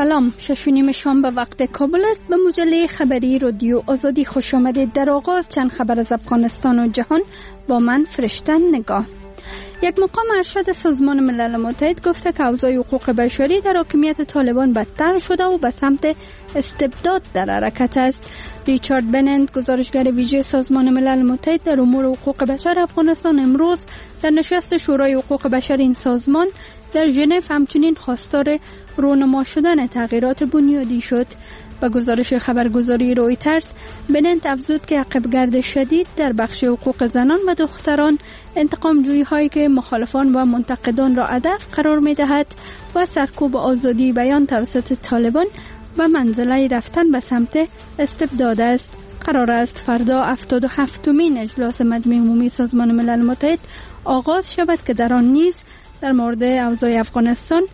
سلام، 6:30 شام به وقت کابل است. به مجله خبری رادیو آزادی خوش آمدید. در آغاز چند خبر از افغانستان و جهان با من فرشته نگاه. یک مقام ارشد سازمان ملل متحد گفته که اوضاع حقوق بشری در حاکمیت طالبان بدتر شده و به سمت استبداد در حرکت است. ریچارد بننت، گزارشگر ویژه سازمان ملل متحد در امور حقوق بشر افغانستان، امروز در نشست شورای حقوق بشر این سازمان در ژنو همچنین خواستار رونما شدن تغییرات بنیادی شد. با گزارش خبرگزاری رویترز، بننت افزود که عقب‌گرد شدید در بخش حقوق زنان و دختران، انتقام جویی هایی که مخالفان و منتقدان را هدف قرار می دهد و سرکوب آزادی بیان توسط طالبان و منزله رفتن به سمت استبداد است. قرار است فردا 77مین اجلاس مجمع عمومی سازمان ملل متحد آغاز شود که در آن نیز در مورد اوضاع افغانستان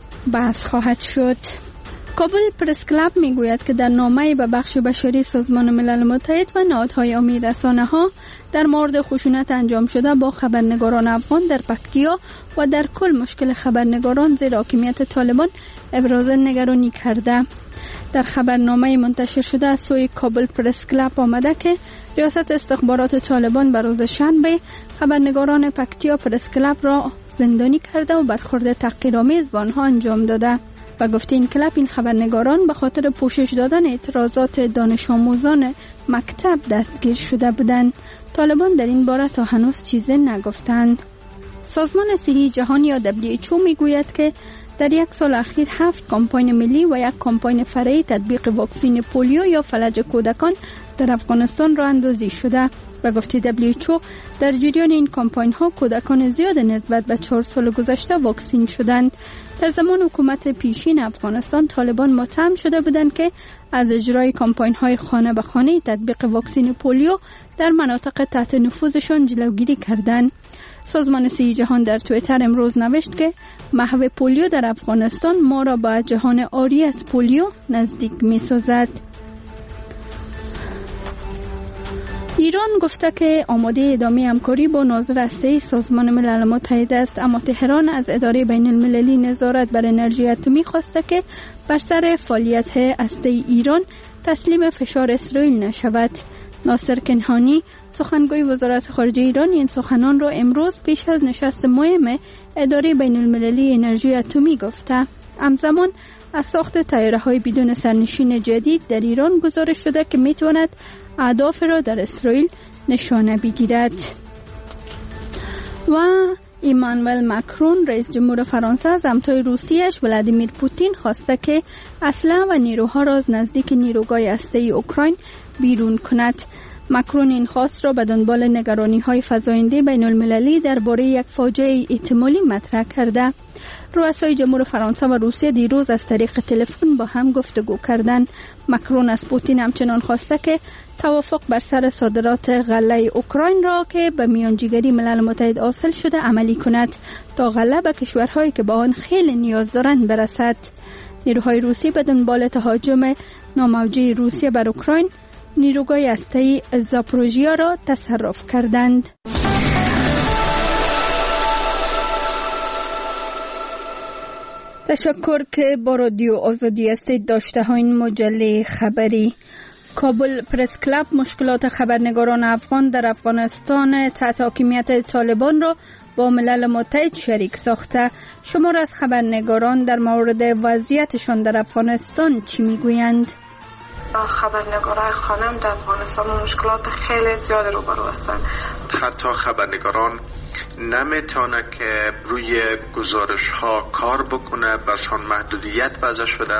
بحث خواهد شد. کابل پرس کلاب میگوید که در نامه‌ای به بخش بشری سازمان ملل متحد و نهادهای عامی رسانه‌ها در مورد خشونت انجام شده با خبرنگاران افغان در پکتیا و در کل مشکل خبرنگاران زیر حاکمیت طالبان ابراز نگرانی کرده. در خبرنامه منتشر شده از سوی کابل پرس کلاب آمده که ریاست استخبارات طالبان به روز شنبه خبرنگاران پکتیا پرس کلاب را زندانی کرده و برخورد تحقیرآمیز با آنها انجام داده و گفته این کلاب این خبرنگاران به خاطر پوشش دادن اعتراضات دانش آموزان مکتب دستگیر شده بودند. طالبان در این باره تا هنوز چیزی نگفتند. سازمان صحی جهانی یا WHO میگوید که در یک سال اخیر 7 کمپاین ملی و یک کمپاین فرعی تطبیق واکسن پولیو یا فلج کودکان در افغانستان راه اندازی شده و گفته WHO در جریان این کمپاین ها کودکان زیاد نسبت به 4 سال گذشته واکسین شدند. در زمان حکومت پیشین افغانستان طالبان متهم شده بودند که از اجرای کمپاین های خانه به خانه تطبیق واکسن پولیو در مناطق تحت نفوذشان جلوگیری کردند. سازمان صحی جهان در توییتر امروز نوشت که محو پولیو در افغانستان ما را به جهان عاری از پولیو نزدیک می سازد. ایران گفته که آماده ادامه همکاری با ناظر هسته‌ای سازمان ملل متحد است، اما تهران از اداره بین المللی نظارت بر انرژی اتمی خواسته که بر سر فعالیت هسته‌ای ایران تسلیم فشار اسرائیل نشود. ناصر کنعانی، سخنگوی وزارت خارجه ایران، این سخنان را امروز پیش از نشست مهم اداره بین المللی انرژی اتمی گفته. همزمان از ساخت طیاره‌های بدون سرنشین جدید در ایران گزارش شده که میتواند اهداف را در اسرائیل نشانه بگیرد. و ایمانوئل ماکرون، رئیس جمهور فرانسه، از همتای روسیه‌اش ولادیمیر پوتین خواسته که اسلحه و نیروها را از نزدیک نیروگاه هسته‌ای اوکراین بیرون کند. ماکرون این خواست را به دنبال نگرانی‌های فزاینده بین المللی درباره یک فاجعه احتمالی مطرح کرده. رؤسای جمهور فرانسه و روسیه دیروز از طریق تلفن با هم گفتگو کردند. ماکرون از پوتین همچنان خواسته که توافق بر سر صادرات غله اوکراین را که به میانجیگری ملل متحد حاصل شده عملی کند تا غله به کشورهایی که با آن خیلی نیاز دارند برسد. نیروهای روسی به دنبال تهاجم ناموجه روسیه بر اوکراین نیروگاه هسته‌ای زاپروژیا را تصرف کردند. تشکر که با رادیو آزادی هستید. داشته ها این مجله خبری. کابل پرس کلاب مشکلات خبرنگاران افغان در افغانستان تحت حاکمیت طالبان را با ملل متحد شریک ساخته. شمار از خبرنگاران در مورد وضعیتشان در افغانستان چی میگویند؟ خبرنگارای خانم در افغانستان مشکلات خیلی زیاد روبرو هستند. حتی خبرنگاران نمیتونه که روی گزارش ها کار بکنه، برشان محدودیت وضع شده.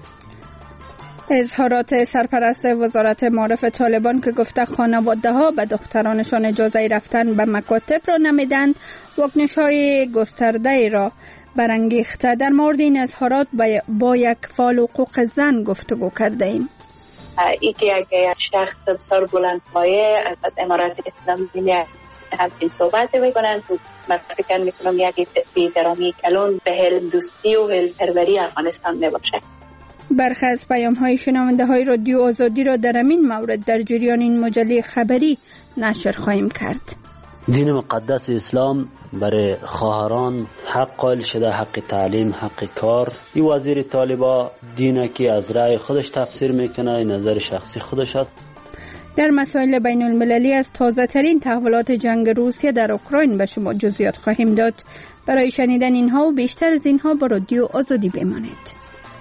اظهارات سرپرست وزارت معارف طالبان که گفته خانواده ها به دخترانشان اجازه رفتن به مکاتب را نمیدند، واکنش های گسترده را برانگیخته. در مورد این اظهارات با یک فعال حقوق زن گفتگو کرده ایم. یکی یک شخص بسیار بلند پایه از امارات اسلامی همچین صحبت میکنن تو من فکر میکنم یک بی‌احترامی کلان به حلم دوستی و حلم پروری افغانستان میباشه. برخی از پیام های شنونده های رادیو آزادی را در همین مورد در جریان این مجله خبری نشر خواهیم کرد. دین مقدس اسلام برای خواهران حق قائل شده، حق تعلیم، حق کار. این وزیر طالبا دینه که از رأی خودش تفسیر میکنه، نظر شخصی خودش است. در مسائل بین المللی از تازه ترین تحولات جنگ روسیه در اوکراین به شما جزئیات خواهیم داد. برای شنیدن اینها و بیشتر از اینها با رادیو آزادی بمانید.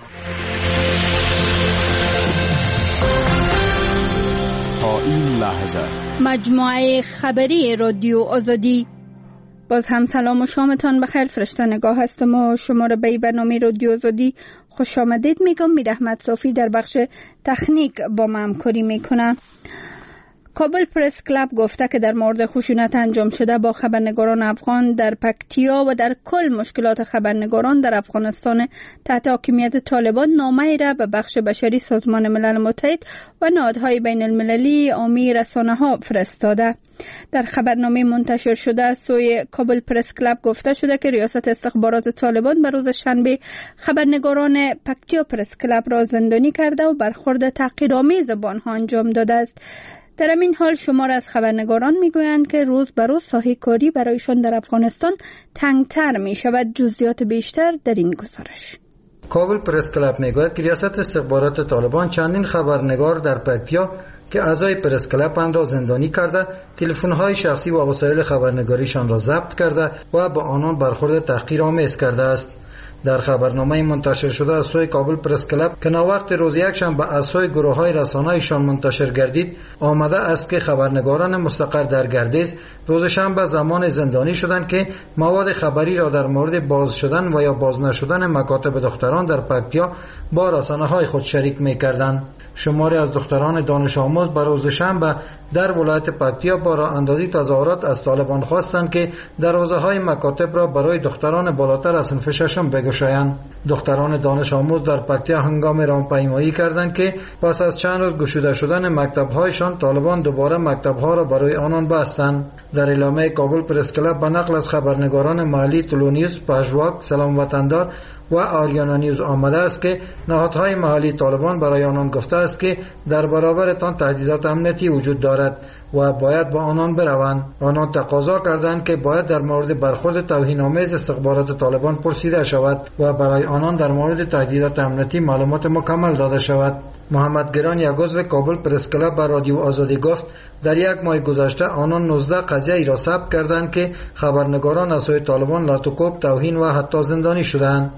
تا این لحظه مجموعه خبری رادیو آزادی. باز هم سلام و شامتان بخیر. فرشته نگاه هستم و شما را به برنامه رادیو آزادی خوش آمدید میگم. میر احمد صافی در بخش تکنیک با ما همکاری میکنه. کابل پرس کلاب گفته که در مورد خشونت انجام شده با خبرنگاران افغان در پکتیا و در کل مشکلات خبرنگاران در افغانستان تحت حاکمیت طالبان نامه‌ای را به بخش بشری سازمان ملل متحد و نهادهای بین المللی عامی رسانه‌ها فرستاده. در خبرنامه منتشر شده از سوی کابل پرس کلاب گفته شده که ریاست استخبارات طالبان به روز شنبه خبرنگاران پکتیا پرس کلاب را زندانی کرده و برخورد تحقیرآمیز با آنها انجام داده است. در این حال شمار از خبرنگاران میگویند که روز به روز ساحه کاری برایشان در افغانستان تنگتر می شود. جزئیات بیشتر در این گزارش. کابل پرس کلاب میگوید که ریاست استخبارات طالبان چندین خبرنگار در پکتیا که اعضای پرس کلاب را زندانی کرده، تلفن‌های شخصی و وسایل خبرنگاریشان را ضبط کرده و با آنان برخورد تحقیرآمیز کرده است. در خبرنامه منتشر شده از سوی کابل پرس کلاب که ناوقت روز یکشنبه از سوی گروه‌های رسانه‌ایشان منتشر گردید، آمده است که خبرنگاران مستقر در گردیز روز شنبه زمان زندانی شدند که مواد خبری را در مورد باز شدن و یا باز نشدن مکاتب دختران در پکتیا با رسانه‌های خود شریک می‌کردند. شماری از دختران دانش آموز به روز شنبه در ولایت پکتیا با راه اندازی تظاهرات از طالبان خواستند که دروازه‌های مکاتب را برای دختران بالاتر از صنف ششم بگشایند. دختران دانش آموز در پکتیا هنگام راهپیمایی کردند که پس از چند روز گشوده شدن مکتب‌هایشان طالبان دوباره مکتب‌ها را برای آنان بستند. در اعلامیه کابل پرس کلاب به نقل از خبرنگاران محلی تولونیوس، پژواک، سلام وطندار و آریانا نیوز آمده است که نهادهای محلی طالبان برای آنان گفته است که در برابرتان تهدیدات امنیتی وجود دارد و باید با آنان بروند. آنان تقاضا کردند که باید در مورد برخورد توهین‌آمیز استخبارات طالبان پرسیده شود و برای آنان در مورد تهدیدات امنیتی معلومات مکمل داده شود. محمد گران یک عضو کابل پرس کلاب به رادیو آزادی گفت در یک ماه گذشته آنان 19 قضیه ای را ثبت کردند که خبرنگاران از سوی طالبان لاتوکوب، توهین و حتی زندانی شدند.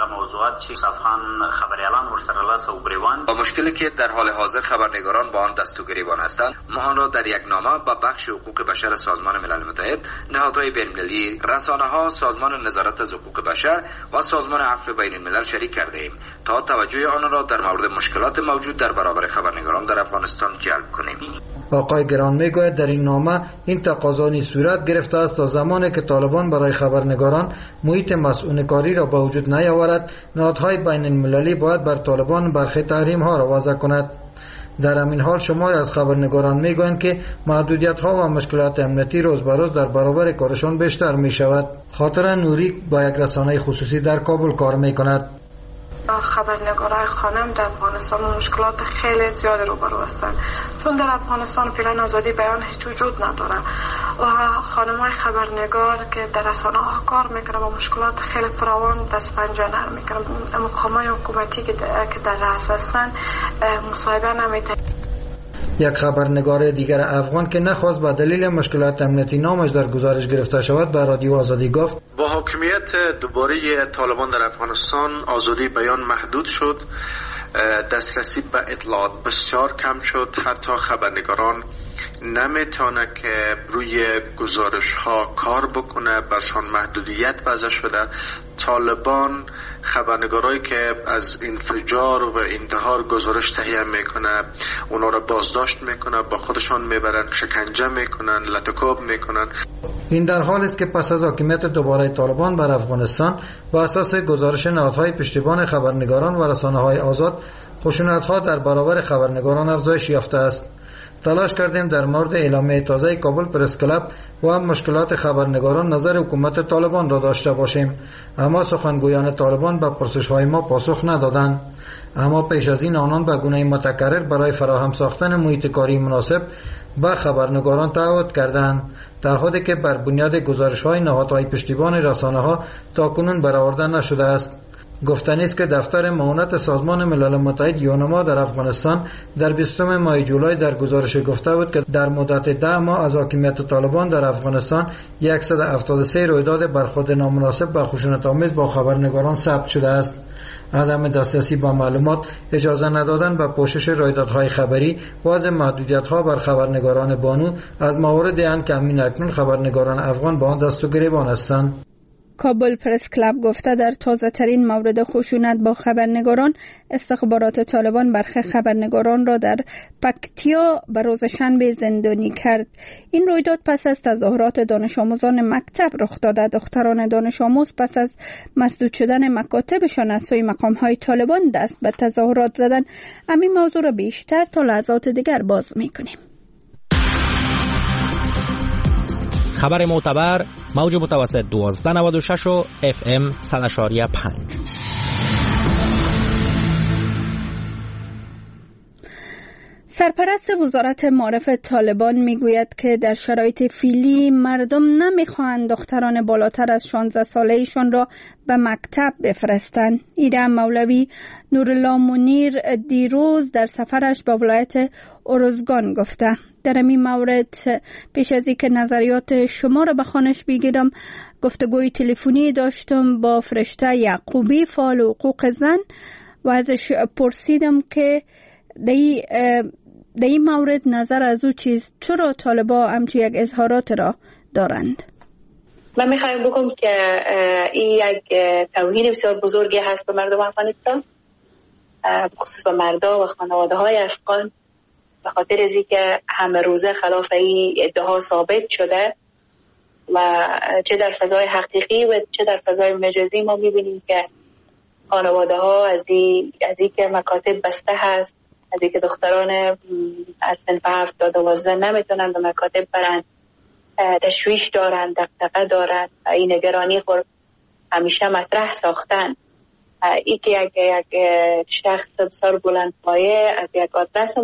با مشکلی که در حال حاضر خبرنگاران با آن دست و گریبان هستند، ما آن را در یک نامه به بخش حقوق بشر سازمان ملل متحد، نهادهای بین‌المللی، رسانه‌ها، سازمان نظارت از حقوق بشر و سازمان عفو بین الملل شریک کرده ایم تا توجه آنها را در مورد مشکلات موجود در برابر خبرنگاران در افغانستان جلب کنیم. آقای گران میگوید در این نامه این تقاضا نیز صورت گرفته است تا زمانی که طالبان برای خبرنگاران محیط مسئول کاری را به وجود نیاورد، نهادهای بین المللی باید بر طالبان برخی تحریم ها را وضع کند. در همین حال شمار از خبرنگاران میگویند که محدودیت ها و مشکلات امنیتی روز به روز در برابر کارشان بیشتر می شود. خاطر نوری با یک رسانه خصوصی در کابل کار می کند. خبرنگارای خانم در افغانستان مشکلات خیلی زیادی روبرو هستند، چون در افغانستان فعلا آزادی بیان هیچ وجود نداره و خانم‌های خبرنگار که در رسانه‌ها کار میکنن با مشکلات خیلی فراوان دست پنجه نرم میکنن. مقامات حکومتی که در رأس هستند مصاحبه نمیتونن. یک خبرنگار دیگر افغان که نخواست به دلیل مشکلات امنیتی نامش در گزارش گرفته شود به رادیو آزادی گفت با حاکمیت دوباره طالبان در افغانستان آزادی بیان محدود شد، دسترسی به اطلاعات بسیار کم شد، حتی خبرنگاران نمیتونه که روی گزارش ها کار بکنه، برشان محدودیت وضع شده. طالبان خبرنگارایی که از انفجار و انتحار گزارش تهیه میکنه اونا را بازداشت میکنه، با خودشان میبرن، شکنجه میکنن، لطکوب میکنن. این در حال است که پس از حاکمیت دوباره طالبان بر افغانستان و اساس گزارش نهادهای پشتیبان خبرنگاران و رسانه‌های آزاد، خشونت‌ها در برابر خبرنگاران افزایش یافته است. تلاش کردیم در مورد اعلامیه تازه کابل پرس کلاب و مشکلات خبرنگاران نظر حکومت طالبان را داشته باشیم، اما سخنگویان طالبان به پرسش‌های ما پاسخ ندادند. اما پیش از این آنان به گونه متکرر برای فراهم ساختن محیط کاری مناسب به خبرنگاران تعهد کردند، تعهدی که بر بنیاد گزارش‌های نهادهای پشتیبان رسانه‌ها تاکنون برآورده نشده است. گفتنی است که دفتر معاونت سازمان ملل متحد یونما در افغانستان در 20 ماه جولای در گزارش گفته بود که در مدت 10 ماه از حاکمیت طالبان در افغانستان 173 رویداد برخورد نامناسب و خشونت‌آمیز با خبرنگاران ثبت شده است. عدم دسترسی به معلومات، اجازه ندادن به پوشش رویدادهای خبری، وضع محدودیت‌ها بر خبرنگاران بانو از مواردی اند که اکنون خبرنگاران افغان با آن دست و گریبان هستند. کابل پرس کلاب گفته در تازه ترین مورد خشونت با خبرنگاران، استخبارات طالبان برخی خبرنگاران را در پکتیا به روز شنبه زندانی کرد. این رویداد پس از تظاهرات دانش آموزان مکتب رخ داده. دختران دانش آموز پس از مسدود شدن مکاتبشان از سوی مقام‌های طالبان دست به تظاهرات زدن. همین موضوع را بیشتر تا لحظات دیگر باز می‌کنیم. خبر معتبر، موج متوسط 1296 و FM 100.5. سرپرست وزارت معارف طالبان میگوید که در شرایط فعلی مردم نمیخواهند دختران بالاتر از 16 ساله‌شان را به مکتب بفرستند. ایران مولوی نورالله منیر دیروز در سفرش به ولایت ارزگان گفته. در این مورد پیش از اینکه نظریات شما را به خوانش بگیرم، گفتگوی تلفنی داشتم با فرشته یعقوبی فعال حقوق زن و ازش پرسیدم که در این مورد نظر از او چیست، چرا طالبا همچی یک اظهارات را دارند. من میخوایم بگم که این یک توهین بسیار بزرگی هست به مردم افغانستان، بخصوص به مردا و خانواده های افغان، به خاطر از اینکه همه روزه خلاف این ادعا ثابت شده و چه در فضای حقیقی و چه در فضای مجازی ما میبینیم که خانواده ها از این که مکاتب بسته هست، از اینکه دختران از صنف 7 تا 12 نمیتونن به مکاتب برن، تشویش دارن، دغدغه دارن و این نگرانی خود همیشه مطرح ساختن. این که یک شخص بسیار بلند پایه از یک آدرس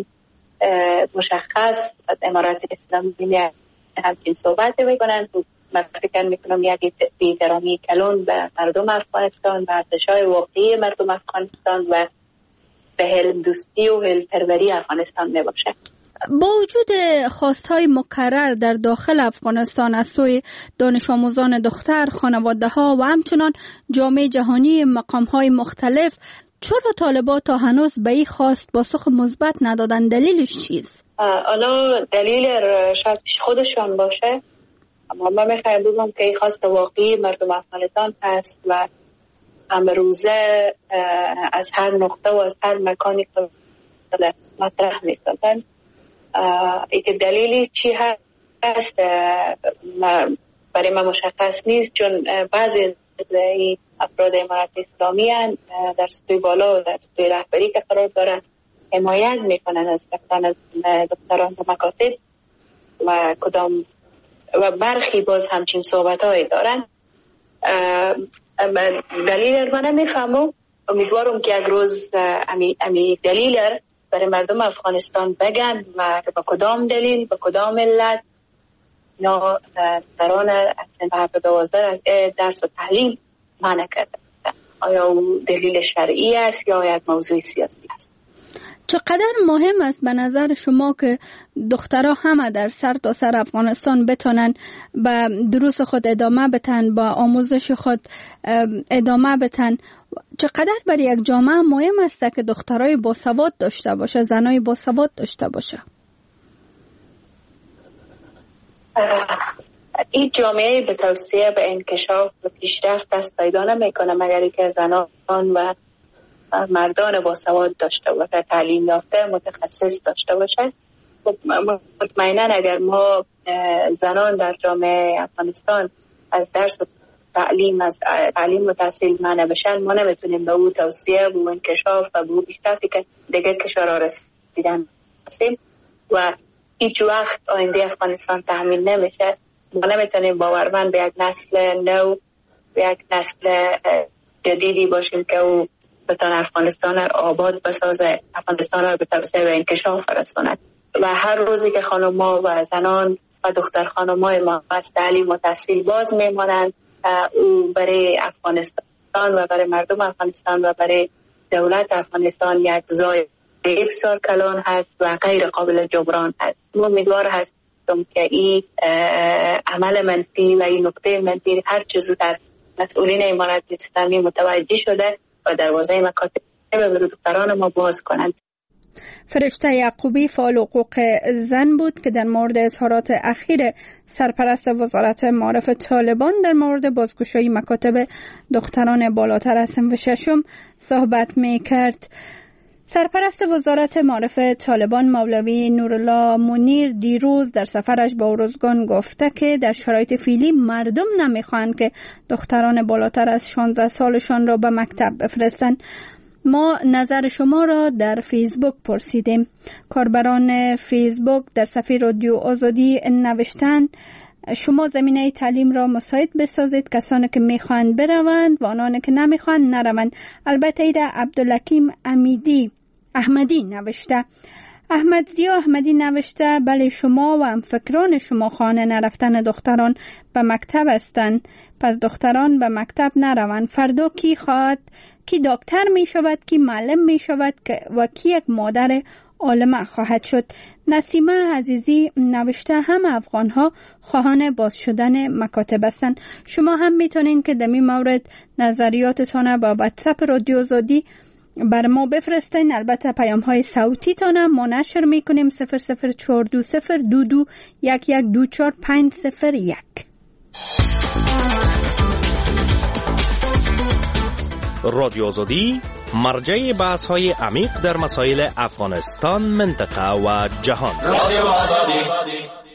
مشخص از امارات اسلامی همچین صحبت میکنن، من فکر میکنم یک بی‌احترامی کلان به مردم افغانستان، به ارزش‌های واقعی مردم افغانستان و به حلم دوستی و حلم پروری افغانستان میباشه. با وجود خواستهای مکرر در داخل افغانستان از سوی دانش آموزان دختر، خانواده ها و همچنان جامعه جهانی مقامهای مختلف، چرا طالبان تا هنوز به این خواست پاسخ مثبت ندادن؟ دلیلش چیست؟ حالا دلیل شاید خودشان باشه، اما من میخوایم بگم که این خواست واقعی مردم افغانستان هست و امروزه از هر نقطه و از هر مکانی مطرح میکنن. ای که دلیلی چی هست برای من مشخص نیست، چون بعضی از افراد امارات اسلامی در سطوح بالا و در سطوح رهبری که قرار دارن حمایت میکنن از رفتن دختران به مکاتب و برخی باز همچین صحبت هایی دارن. دلیل من نمیفهمم، امیدوارم که یک روز امی دلیل برای مردم افغانستان بگن و با کدام دلیل، با کدام علت اینا دختران از 12 از درس و تعلیم منع کرده. آیا او دلیل شرعی است یا یک موضوع سیاسی است؟ چقدر مهم است به نظر شما که دخترها همه در سرتاسر افغانستان بتونن به دروس خود ادامه بدن، با آموزش خود ادامه بدن؟ چقدر برای یک جامعه مهم است که دخترای باسواد داشته باشه، زنای باسواد داشته باشه؟ این جامعه به توسعه، به انکشاف و پیشرفت دست پیدا نمیکنه مگر اینکه زنان و مردان باسواد داشته باشه، تعلیم یافته متخصص داشته باشه. مطمئنا اگر ما زنان در جامعه افغانستان از درس و تعلیم، از تعلیم و تحصیل منع بشن، ما نمیتونیم به اون توسعه و انکشاف و به اون پیشرفتی که دیگه کشورها رسیدن هستیم. و هیچ وقت آینده افغانستان تأمین نمیشه. ما نمیتونیم باورمند به یک نسل نو، به یک نسل جدیدی باشیم که او بتونه افغانستان را آباد بسازه، افغانستان را به توسعه و انکشاف رساند. و هر روزی که خانم‌ها و زنان و دختر خانم‌های ما از تعلیم و تحصیل باز میمانند، او برای افغانستان و برای مردم افغانستان و برای دولت افغانستان یک ضایعه بسیار کلان هست و غیر قابل جبران هست. امیدوار هستم که این عمل منفی و این نکته منفی هر چه زودتر مسئولین امارت اسلامی متوجه شده و دروازه مکاتب برای دختران ما باز کنند. فرشته یعقوبی فعال حقوق زن بود که در مورد اظهارات اخیر سرپرست وزارت معارف طالبان در مورد بازگشایی مکاتب دختران بالاتر از صنف ششم صحبت می‌کرد. سرپرست وزارت معارف طالبان مولوی نورالله منیر دیروز در سفرش به ارزگان گفته که در شرایط فعلی مردم نمیخواهند که دختران بالاتر از 16 سالشان را به مکتب بفرستند. ما نظر شما را در فیسبوک پرسیدیم. کاربران فیسبوک در صفحه رادیو آزادی نوشتند شما زمینه تعلیم را مساعد بسازید، کسانی که میخواهند بروند و آنانی که نمیخواهند نروند. البته ایده عبدالحکیم احمدی نوشته. احمدزیا احمدی نوشته بله شما و همفکران شما خانه نرفتن دختران به مکتب هستند، پس دختران به مکتب نروند. فردا کی خواهد کی دکتر می شود، کی معلم می شود و کی یک مادر عالمه خواهد شد. نسیمه عزیزی نوشته همه افغان ها خواهان باز شدن مکاتب هستند. شما هم میتونین که در این مورد نظریاتتان با واتساپ رادیو آزادی بر ما بفرستین. البته پیام های صوتی تان ما نشر میکنیم 0042022112450 رادیو آزادی مرجع بحث های عمیق در مسائل افغانستان، منطقه و جهان. رادیو آزادی.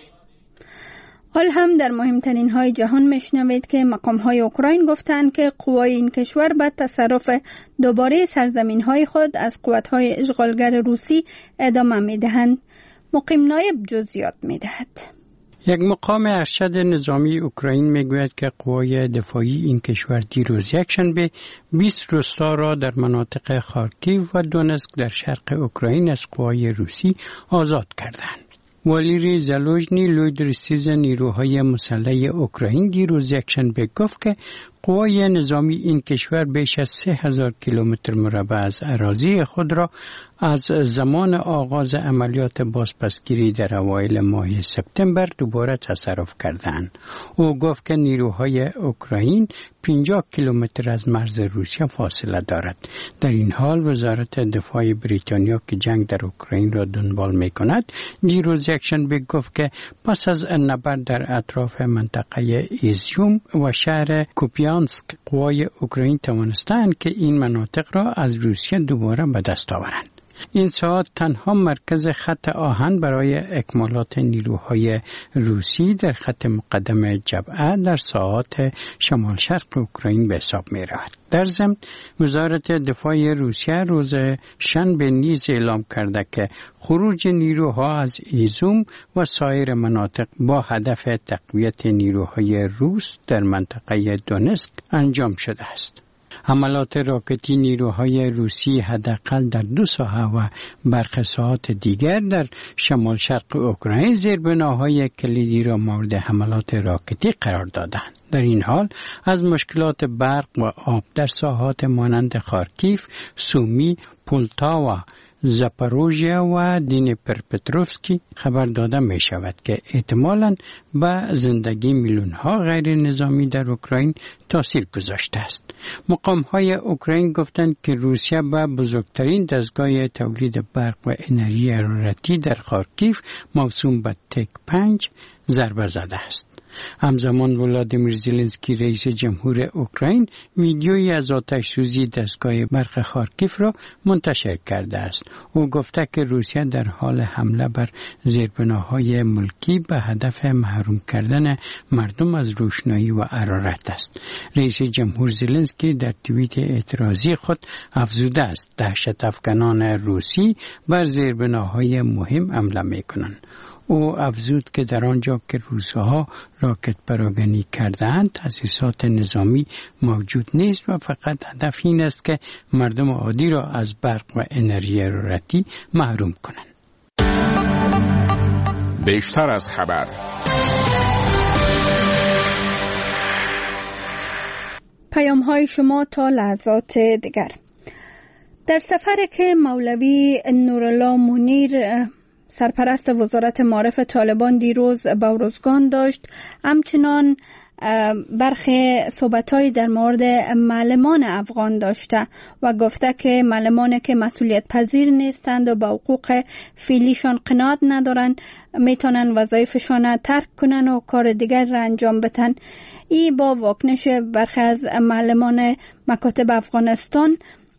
حال هم در مهمترین های جهان میشنوید که مقام های اوکراین گفتند که قوای این کشور به تصرف دوباره سرزمین های خود از قوات های اشغالگر روسی ادامه میدهند. مقیم نایب جزئیات میدهد. یک مقام ارشد نظامی اوکراین میگوید که قوای دفاعی این کشور دیروز یکشنبه 20 روستا را در مناطق خارکیو و دونسک در شرق اوکراین از قوای روسی آزاد کردند. والیری زالوژنی لویدرسیز نیروهای مسلح اوکراین دیروز یکشنبه گفت که قوای نظامی این کشور بیش از 3000 کیلومتر مربع از اراضی خود را از زمان آغاز عملیات بازپسگیری در اوایل ماه سپتامبر دوباره تصرف کردند. او گفت که نیروهای اوکراین 50 کیلومتر از مرز روسیه فاصله دارد. در این حال وزارت دفاع بریتانیا که جنگ در اوکراین را دنبال می کند دیروز یکشنبه گفت که پس از نبرد در اطراف منطقه ایزیوم و شهر کوپیانسک قوای اوکراین توانستند که این مناطق را از روسیه دوباره به دست آورند. این ساعت تنها مرکز خط آهن برای اکمالات نیروهای روسی در خط مقدم جبهه در ساعات شمال شرق اوکراین به حساب می رود. در ضمن وزارت دفاع روسیه روز شنبه نیز اعلام کرده که خروج نیروها از ایزوم و سایر مناطق با هدف تقویت نیروهای روس در منطقه دونسک انجام شده است. حملات راکتی نیروهای روسی حداقل در 2 ساحه و برخی ساعات دیگر در شمال شرق اوکراین زیربناهای کلیدی را مورد حملات راکتی قرار دادند. در این حال از مشکلات برق و آب در ساحات مانند خارکیف، سومی، پولتاوا، زاپاروژیا و دینیپرپتروفسکی خبر داده می شود که احتمالاً به زندگی میلیون ها غیر نظامی در اوکراین تاثیر گذاشته است. مقام های اوکراین گفتند که روسیه به بزرگترین دستگاه تولید برق و انرژی حرارتی در خارکیف موسوم به تک 5 ضربه زده است. همزمان ولادیمیر زلنسکی رئیس جمهور اوکراین ویدیویی از آتش سوزی دستگاه برق خارکیف را منتشر کرده است. او گفته که روسیه در حال حمله بر زیربناهای ملکی به هدف محروم کردن مردم از روشنایی و حرارت است. رئیس جمهور زلنسکی در توییت اعتراضی خود افزوده است دهشت افکنان روسی بر زیربناهای مهم حمله می‌کنند. او افزود که در آنجا که روس‌ها راکت پراکنی کرده‌اند تأسیسات نظامی موجود نیست و فقط هدف این است که مردم عادی را از برق و انرژی حرارتی محروم کنند. بیشتر از خبر. پیام‌های شما تا لحظات دیگر. در سفری که مولوی نورالله منیر سرپرست وزارت معارف طالبان دیروز به ارزگان داشت، همچنان برخی صحبت‌های در مورد معلمان افغان داشته و گفته که معلمانی که مسئولیت پذیر نیستند و به حقوق فعلیشان قناعت ندارند میتونن وظایفشان ترک کنن و کار دیگر را انجام بدن. این با واکنش برخی از معلمان مکاتب افغانستان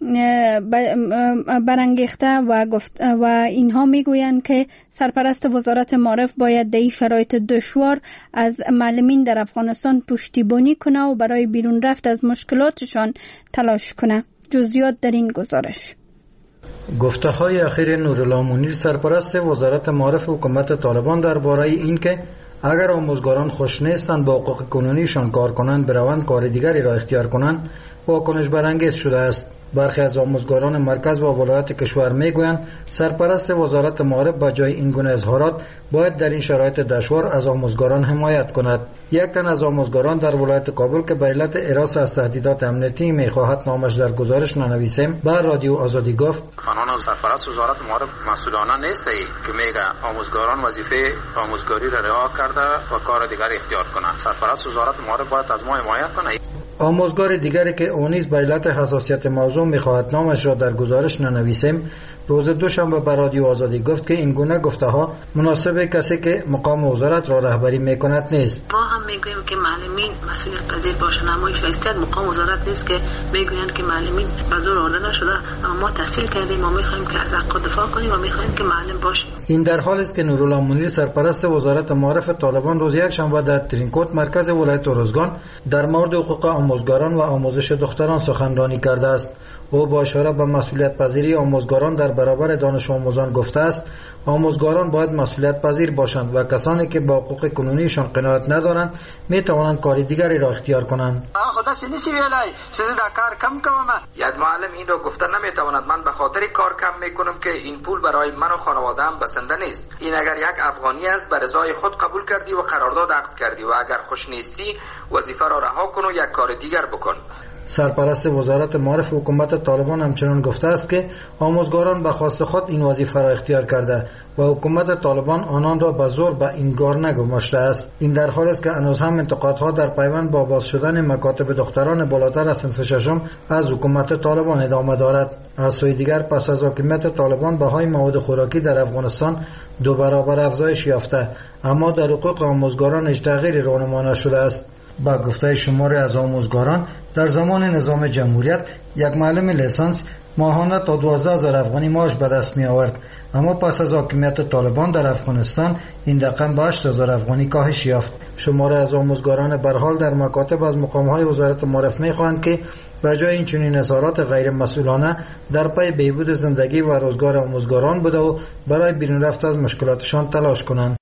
برانگیخته و اینها میگویند که سرپرست وزارت معارف باید در این شرایط دشوار از معلمین در افغانستان پشتیبانی کنه و برای بیرون رفت از مشکلاتشان تلاش کنه. جزئیات در این گزارش. گفته های اخیر نورالله منیر سرپرست وزارت معارف حکومت طالبان درباره اینکه اگر آموزگاران خوش نیستند با حقوق قانونیشان کار کنند بروند کار دیگری را اختیار کنند واکنش برانگیز شده است. برخی از آموزگاران مرکز و ولایت کشور میگویند سرپرست وزارت معارف با جای این گونه اظهارات باید در این شرایط دشوار از آموزگاران حمایت کند. یک تن از آموزگاران در ولایت کابل که به علت هراس از تهدیدات امنیتی میخواهد نامش در گزارش ننویسیم به رادیو آزادی گفت قانون سرپرست وزارت معارف مسئولانه نیست که میگه آموزگاران وظیفه آموزگاری را رعایت کرده و کار دیگر اختیار کنند. سرپرست وزارت معارف باید از ما حمایت کنه. آموزگار دیگری که او نیز به علت حساسیت موضوع میخواهد نامش را در گزارش ننویسیم روز دوشنبه به رادیو آزادی گفت که این گونه گفته ها مناسب کسی که مقام وزارت را رهبری میکند نیست. ما هم میگوییم که معلمین مسئولیت پذیر باشند، اما شایسته مقام وزارت نیست که میگویند که معلمین به زور آورده نشده، اما ما تحصیل کردیم و میخوایم که از حق دفاع کنیم و میخوایم که معلم باشیم. این در حالی است که نورالله منیر سرپرست وزارت معارف طالبان روز یک شنبه در ترینکوت مرکز ولایت ارزگان در مورد حقوق آموزگاران و آموزش دختران سخنرانی کرده است. او با اشاره به مسئولیت پذیری آموزگاران در برابر دانش آموزان گفته است آموزگاران باید مسئولیت پذیر باشند و کسانی که با حقوق قانونیشان قناعت ندارند می توانند کار دیگری را اختیار کنند. یک معلم این را گفته نمی تواند من به خاطر کار کم می کنم که این پول برای من و خانواده‌ام بسنده نیست. این اگر یک افغانی است به رضای خود قبول کردی و قرارداد عقد کردی و اگر خوش نیستی وظیفه را رها کن و یک کار دیگر بکن. سرپرست وزارت معارف حکومت طالبان همچنان گفته است که آموزگاران به خواست خود این وظیفه را اختیار کرده و حکومت طالبان آنان را به زور به این کار نگماشته است. این در حالی است که هنوز هم انتقادها در پیوند با باز شدن مکاتب دختران بالاتر از صنف ششم از حکومت طالبان ادامه دارد. از سوی دیگر پس از حاکمیت طالبان بهای مواد خوراکی در افغانستان 2 برابر افزایش یافته، اما در حقوق آموزگاران هیچ تغییری رونما نشده است. با گفته شماری از آموزگاران در زمان نظام جمهوریت یک معلم لیسانس ماهانه تا 12,000 افغانی معاش به دست می آورد، اما پس از حاکمیت طالبان در افغانستان این رقم به 8,000 افغانی کاهش یافت. شماری از آموزگاران به هر حال در مکاتب از مقام‌های وزارت معارف می‌خواهند که به جای این چنین اظهارات غیر مسئولانه در پی بهبود زندگی و روزگار آموزگاران بوده و برای بیرون رفت از مشکلاتشان تلاش کنند.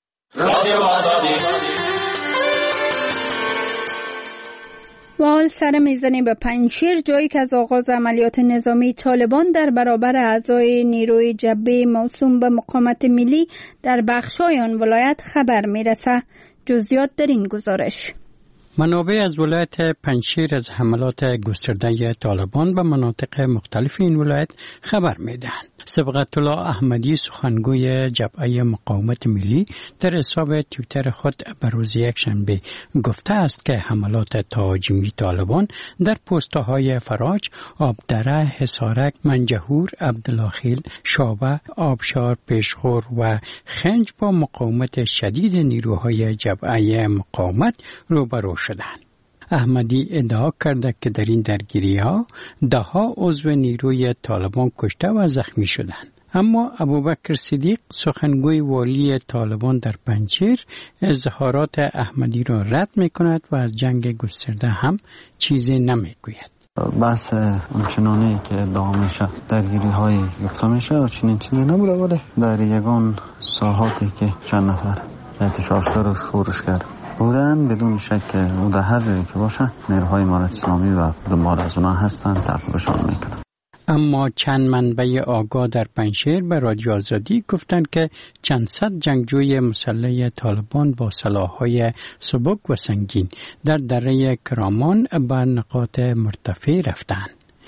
و حال سر میزنیم به پنجشیر، جایی که از آغاز عملیات نظامی طالبان در برابر اعضای نیروی جبهه موسوم به مقاومت ملی در بخش‌های آن ولایت خبر میرسه. جزئیات در این گزارش. منابع از ولایت پنجشیر از حملات گسترده طالبان به مناطق مختلف این ولایت خبر میدهند. صبغت الله احمدی سخنگوی جبهه مقاومت ملی در حساب توییتر خود بر روز یکشنبه گفته است که حملات تهاجمی طالبان در پست‌های فراج، آبدره، حصارک، منجهور، عبدالخیل، شابه، آبشار، پیشخور و خنج با مقاومت شدید نیروهای جبهه مقاومت روبرو شدند. احمدی ادعا کرده که در این درگیری‌ها ده‌ها عضو نیروی طالبان کشته و زخمی شدند. اما ابوبکر صدیق سخنگوی والی طالبان در پنجشیر اظهارات احمدی را رد می‌کند و از جنگ گسترده هم چیزی نمی‌گوید. بحث اونچنانی که ادعا میشه درگیری‌های گفته میشه چنین چیزی نبوده، ولی در یگان ساحاتی که چند نفر احتشاشگر و شورشگر بودن بدون شک او در هر جایی که باشه نیروهای امارت اسلامی و دنبال از اونها هستن تعقیبشان میکنن. اما چند منبع آگاه در پنجشیر به رادیو آزادی گفتند که چند صد جنگجوی مسلح طالبان با سلاح‌های سبک و سنگین در دره کرامان به نقاط مرتفع رفتند.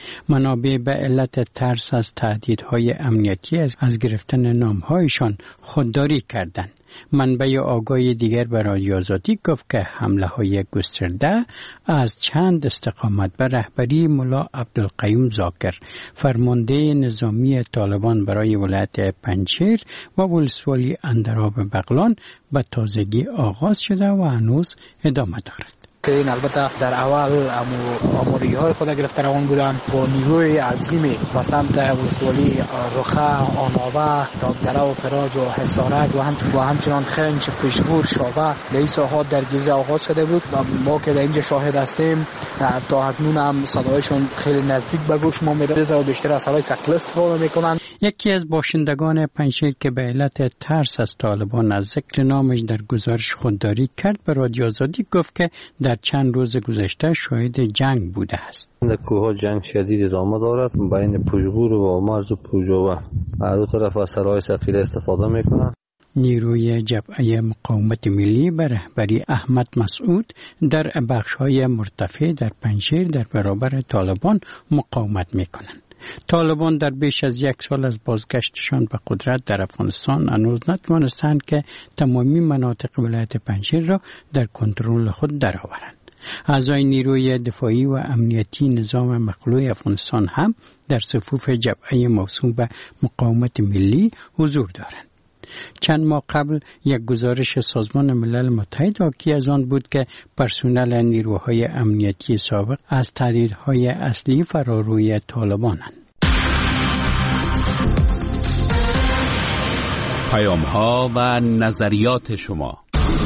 منابع به علت ترس از تهدیدهای امنیتی از گرفتن نامهایشان خودداری کردند. منبع آگاه دیگر به رادیو آزادی گفت که حمله های گسترده از چند استقامت به رهبری ملا عبدالقیوم زاکر، فرمانده نظامی طالبان برای ولایت پنجشیر و ولسوالی اندراب بغلان به تازگی آغاز شده و هنوز ادامه دارد. این البته در اول آمادگی های خود گرفته روان بودن با نیروی عظیمی و سمت ولسوالی رخه، آنابه، دابدره و فراج و حصارک و همچنان خنج، پیشبور، شابه در این ساحات درگیری آغاز شده بود و ما که در اینجا شاهد هستیم تا اکنون هم صدایشون خیلی نزدیک به گوش ما میرسه و بیشتر از صدای سکل استفاده میکنن. یکی از باشندگان پنجشیر که به علت ترس از طالبان از ذکر نامش در گزارش خودداری کرد به رادیو آزادی گفت که در چند روز گذشته شاهد جنگ بوده است. در کوه جنگ شدید ادامه دارد بین پوجبور و مرز و پوجوه. هر دو طرف از سلاح ثقیل استفاده میکنند. نیروی جبهه مقاومت ملی به رهبری احمد مسعود در بخش‌های مرتفع در پنجشیر در برابر طالبان مقاومت میکنند. طالبان در بیش از یک سال از بازگشتشان به قدرت در افغانستان هنوز نتوانستند که تمامی مناطق ولایت پنجشیر را در کنترل خود درآورند. اعضای نیروی دفاعی و امنیتی نظام مخلوع افغانستان هم در صفوف جبهه موسوم به مقاومت ملی حضور دارند. چند ماه قبل یک گزارش سازمان ملل متحد حاکی از آن بود که پرسنل نیروهای امنیتی سابق از تهدیدهای اصلی فراروی طالبانند. پیام‌ها و نظریات شما.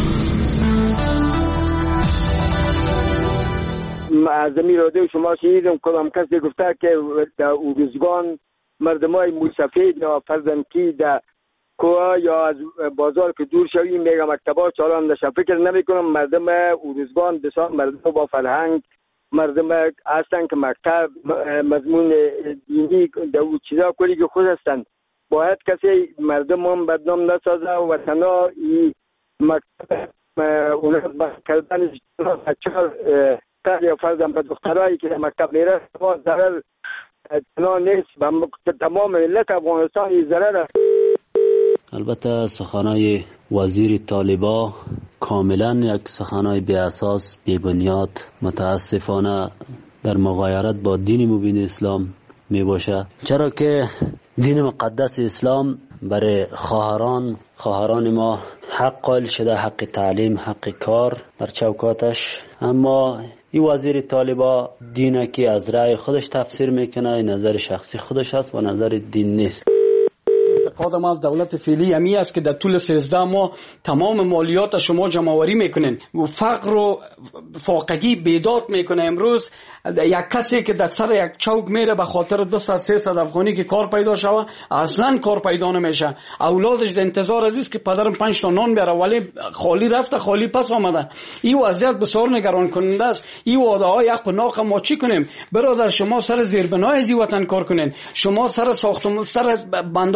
از رادیو شما شنیدم کدام کسی گفته که در اون روزگان مردمای موسفید یا فرزندکی در کوه یا از بازار که دور شویم میگه مکتبا چالان نشه. فکر نمی کنم مردم اروزگان بسیار مردم با فرهنگ مردم هستن که مکتب مضمون دینی در او چیزا کلی که خود هستن. باید کسی مردم هم بدنام نسازه و تنها این مکتب اونها کردن بچه‌ها یا فرزند به دخترایی که در مکتب میره ضرر تنها نیست به تمام ملت افغانستان این ضرر. البته سخنای وزیر طالبا کاملا یک سخنای بی اساس، بی بنیاد، متاسفانه در مغایرت با دین مبین اسلام می باشه. چرا که دین مقدس اسلام برای خواهران ما حق قائل شده، حق تعلیم، حق کار در چوکاتش. اما این وزیر طالبا دینه که از رأی خودش تفسیر میکنه، نظر شخصی خودش است و نظر دین نیست. اعتقاد ما از دولت فعلی همی است که در طول 13 ماه تمام مالیات شما جمع‌آوری میکنن و فقر و فاقگی بیداد میکنه. امروز یک کسی که در سر یک چوک میره به خاطر 200-300 افغانی که کار پیدا شوه اصلا کار پیدا نمیشه. اولادش در انتظار است که پدرم 5 تا نان بیاره ولی خالی رفته خالی پس آمده. این وضعیت بسیار نگران کننده است. این وعده های حق و ناق ما چی کنیم؟ برادر شما سر زیربنای وطن کار کنین، شما سر ساختمان سر بندهای آب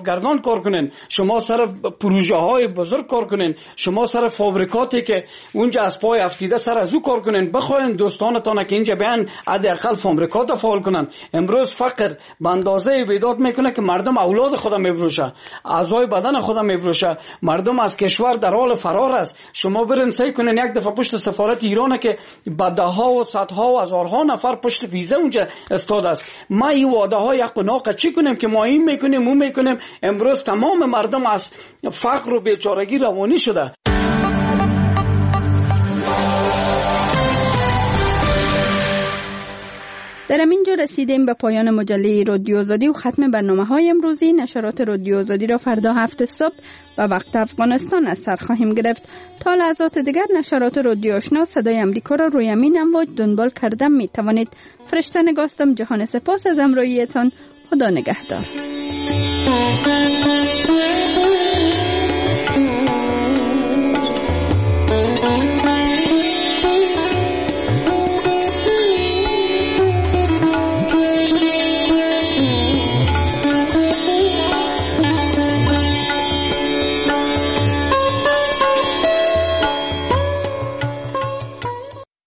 سرگردان کار کنین، شما سر پروژه های بزرگ کار کنین، شما سر فابریکاتی که اونجا از پای افتیده سر از او کار کنین، بخواین دوستانتان که اینجا بیان حداقل فابریکات فعال کنن. امروز فقر به اندازه بیداد میکنه که مردم اولاد خود میفروشه، اعضای بدن خود میفروشه، مردم از کشور در حال فرار است. شما برین سعی کنین یک دفعه پشت سفارت ایران که بدها و صدها و هزارها نفر پشت ویزه اونجا استاد است. ما این واده های حق و ناقه چی کنیم که ما این میکنیم اون میکنیم؟ امروز تمام مردم از فقر و بیچارگی روانی شده. در اینجا رسیدیم به پایان مجله رادیو آزادی و ختم برنامه‌های امروزی. نشرات رادیو آزادی را فردا 7 صبح به وقت افغانستان از سر خواهیم گرفت. تا لحظات دیگر نشرات رادیو آشنا صدای امریکا را روی امین امواج دنبال کرده می توانید. فرشته نگاستم. جهان سپاس از همراهیتان. خدا نگهدار.